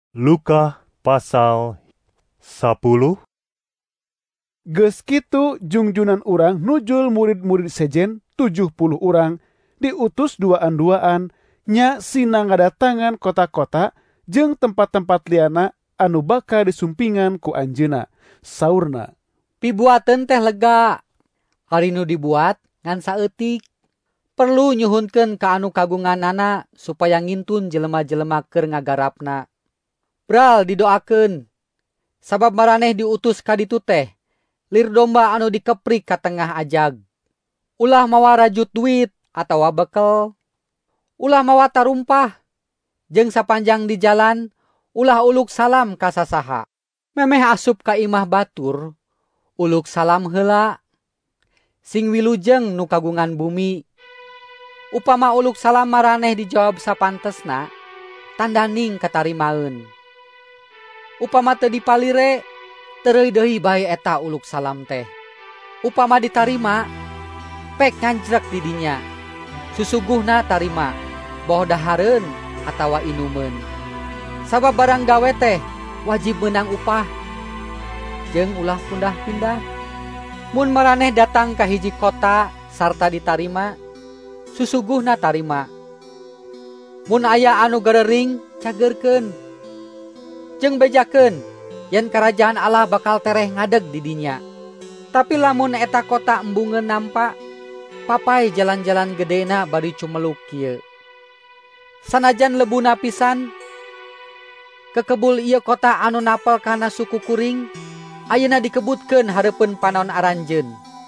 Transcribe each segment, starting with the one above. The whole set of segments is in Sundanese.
Luka pasal 10. Geus kitu jungjunan urang nujul murid-murid sejen 70 urang diutus duaan-duaan nya sina ngadatangan kota-kota jeung tempat-tempat liana anu bakal disumpingan ku anjeunna. Saurna, pibuateun teh lega. Hari nu dibuat ngan saeutik. Perlu nyuhunkeun ka anu kagunganana supaya ngintun jelema-jelema keur ngagarapna. Bral didoakeun. Sabab maraneh diutus ka ditu teh lir domba anu dikeprik ka tengah ajag. Ulah mawa rajut duit atawa bekel. Ulah mawa tarumpah. Jeung sapanjang di jalan ulah uluk salam ka sasaha. Memeh asup ka imah batur, uluk salam heula. Sing wilujeng nu kagungan bumi. Upama uluk salam maraneh dijawab sapantesna, tandaning katarimaeun. Upama teu dipalire, teureui deui bae eta uluk salam teh. Upama ditarima, pek ngancrek di dinya. Susuguhna tarima, boh dahareun atawa inumeun. Sabab barang gawe teh wajib meunang upah. Jeung ulah pundah-pindah. Mun maraneh datang ka hiji kota sarta ditarima, susuguhna tarima. Mun aya anu garering, cageurkeun. Jeung bejakeun yen karajaan Allah bakal tereh ngadeg di dinya. Tapi lamun eta kota embungeun nampa, papai jalan-jalan gedena bari cumeluk kieu. Sanajan lebuna pisan, kekebul ieu kota anu napel kana suku kuring, ayeuna dikebutkeun hareupeun panaon aranjeun.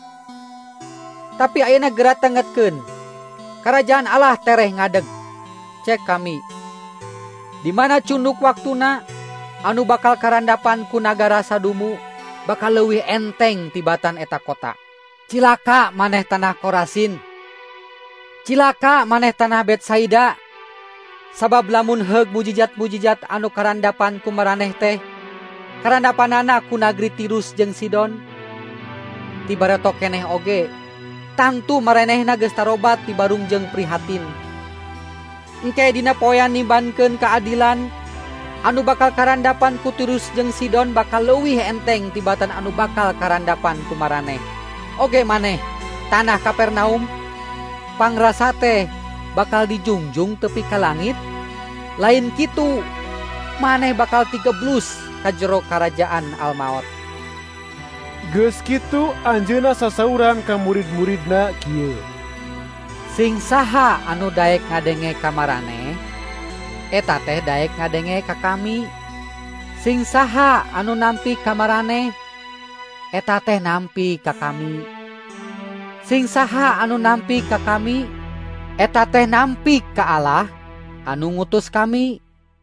Tapi ayeuna geura tengetkeun, karajaan Allah tereh ngadeg. Cek kami. Di mana cunduk waktuna anu bakal karandapan ku nagara sadumu bakal leuwih enteng tibatan eta kota. Cilaka maneh tanah Korasin. Cilaka maneh tanah Betsaida. Sabab lamun heug mujijat-mujijat anu karandapan ku maraneh teh, karandapanana ku nagri Tirus jeung Sidon. Tibareto keneh oge, tangtu maranehna geus tarobat ti barung jeung prihatin. Engke dina poean nimbankeun kaadilan, anu bakal karandapan ku Tirus jeung Sidon bakal leuwih enteng tibatan anu bakal karandapan ku maraneh. Oge maneh, tanah Kapernaum, pangrasa teh bakal dijungjung tepi ka langit. Lain kitu, maneh bakal tigeblus ka jero karajaan al-maut. geus kitu anjeunna sasauran ka murid-muridna kieu. Sing saha anu daek ngadenge ka maraneh, eta teh daek ngadenge ka kami. Sing saha anu nampi ka maraneh, eta teh nampi ka kami. Sing saha anu nampi ka kami, eta teh nampi ka Allah anu ngutus kami.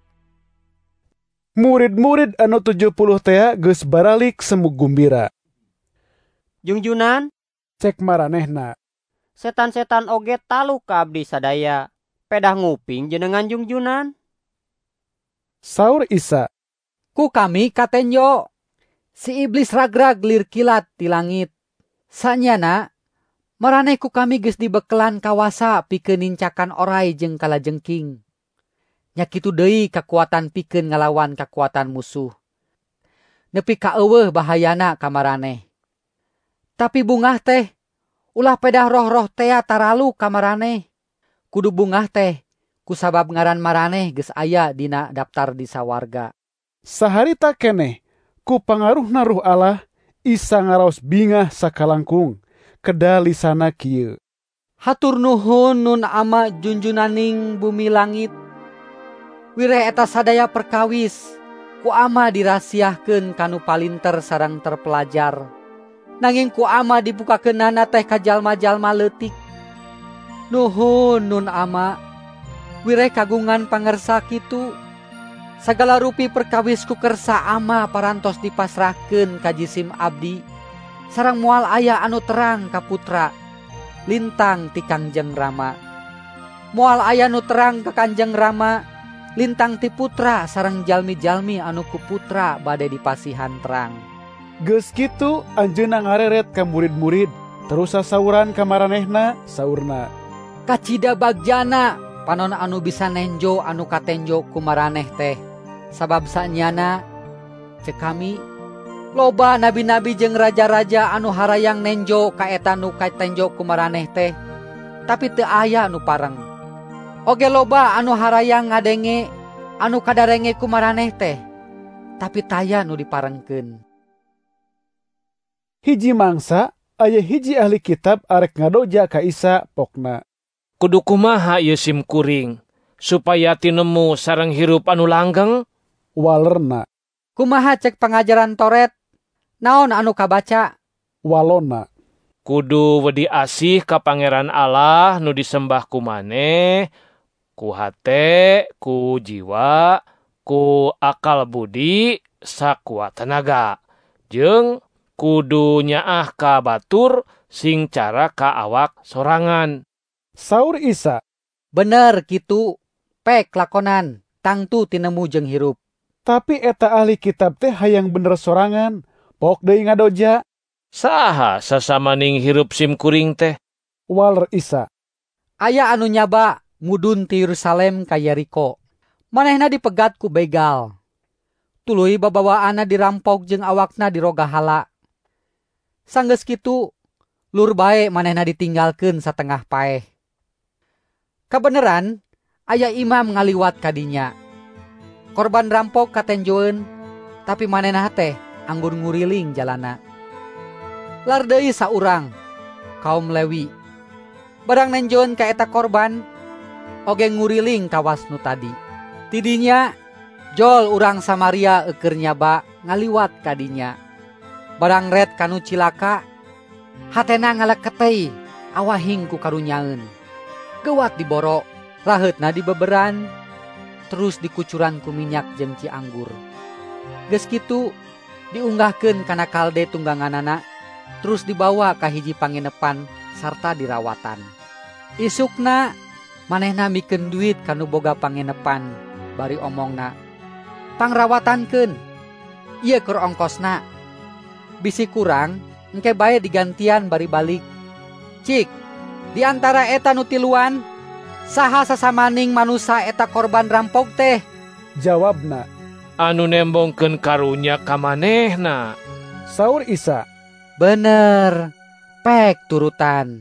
Murid-murid anu 70 teh geus baralik semu gumbira. Jungjunan, Cek maranehna, setan-setan oge talu ka abdi sadaya. Pedah nguping jenengan jungjunan. Saur Isa, Ku kami katenjo, si iblis ragrag lir kilat di langit. Sanyana, maraneh ku kami geus dibekelan kawasa pikeun nincakan oray jeung kalajengking. Nya kitu deui kakuatan pikeun ngalawan kakuatan musuh. Nepi ka eueuh bahayana ka maraneh. Tapi bungah teh, ulah pedah roh-roh tea taralu ka maraneh. Kudu bungah teh, kusabab ngaran maraneh geus aya dina daftar di sawarga. saharita keneh ku pangaruhna Ruh Allah, Isa ngaraos bingah sakalangkung kedah lisana kieu. Hatur nuhun nun ama junjunaning bumi langit. Wireh eta sadaya perkawis, ku ama dirasiahkeun kanu palinter sareng terpelajar. Nanging ku ama dibukakeunana teh ka jalma-jalma leutik. Nuhun nun ama, wireh kagungan pangersa kitu. Sagala rupi perkawis ku kersa ama parantos dipasrahkeun ka jisim abdi. Sareng moal aya anu terang ka putra, lintang ti Kangjeng Rama. Moal aya nu terang ka Kangjeng Rama, lintang ti putra sareng jalmi-jalmi anu ku putra bade dipasihan terang. Geus kitu anjeunna ngareret ka murid-murid, terus sasauran ka maranehna, saurna, Kacida bagjana panon anu bisa nenjo anu katenjo ku maraneh teh. Sabab saenyana cek kami loba nabi-nabi jeung raja-raja anu harayang nenjo ka eta nu katenjo ku maraneh teh, tapi teu aya nu pareng. Oge loba anu harayang ngadenge anu kadarenge ku maraneh teh, tapi taya nu diparengkeun. Hiji mangsa aya hiji ahli kitab arek ngadoja ka Isa pokna, Kudu kumaha ieu simkuring supaya tinemu sareng hirup anu langgeng? Walerna. Kumaha cek pangajaran Toret? Naon anu kabaca? Walona. Kudu wedi asih ka Pangeran Allah nu disembah ku maneh, ku hate, ku jiwa, ku akal budi, sakuat tenaga. Jeung kudu nyaah ka batur sing cara ka awak sorangan. Saur Isa, Bener kitu, pek lakonan, tangtu tinemu jeung hirup. tapi eta ahli kitab teh hayang bener sorangan, pok deui ngadoja. Saha sasamaning hirup simkuring teh? Waler Isa, Aya anu nyaba mudun ti Yerusalem ka Yeriko. Manehna dipegat ku begal. Tuluy babawaanna dirampok jeung awakna diroga hala. Sanggeus kitu, lur bae manehna ditinggalkeun satengah paeh. Kabeneran, aya imam ngaliwat kadinya. Korban rampok katenjoeun, tapi manehna teh anggur nguriling jalana. Lar deui saurang, kaum Lewi. Barang nenjoeun ka eta korban, oge nguriling kawas nu tadi. Tidinya, jol urang Samaria eukeur nyaba ngaliwat kadinya. Barang red kanu cilaka, hatena ngaleketei awahing ku karunyaeun. Geuwat diboro, raheutna dibeberan, terus dikucuran ku minyak jeung cianggur. Geus kitu diunggahkeun kana kalde tungganganana, terus dibawa ka hiji panginepan sarta dirawatan. Isukna manehna mikeun duit kanu boga panginepan, bari omongna, "Pangrawatankeun, ieu keur ongkosna. Bisi kurang, engke bae digantian bari balik. Cik, di antara eta nu tiluan, saha sasamaning manusa eta korban rampok teh?" Jawabna, Anu nembongkeun karunya ka manehna. saur Isa, Bener, pek turutan.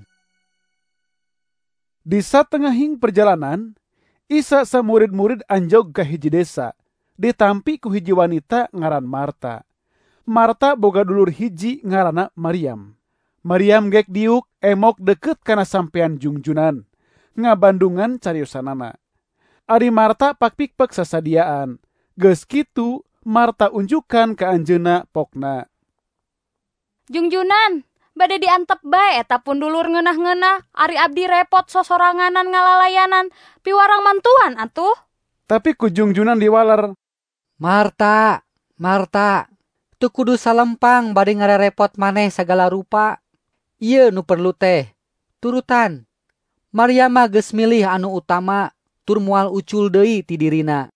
di satengahing perjalanan, Isa sa murid-murid anjog ka hiji desa, ditampi ku hiji wanita ngaran Marta. Marta boga dulur hiji ngaranna Maryam. Maryam gek diuk emok deket kana sampean jungjunan, ngabandungan cariosanana. Ari Marta pakpikpek sasadiaan, geus kitu Marta unjukan ka anjeunna pokna, "Jungjunan, bade diantep bae eta pun dulur ngeunah-ngeunah, ari abdi repot sosoranganan ngalalayanan, piwarang mantuan atuh." Tapi ku jungjunan diwaler, Marta, Marta, teu kudu salempang bade ngarerepot maneh sagala rupa. Ieu nu perlu teh, turutan. Maryam mah geus milih anu utama, tur moal ucul deui ti dirina.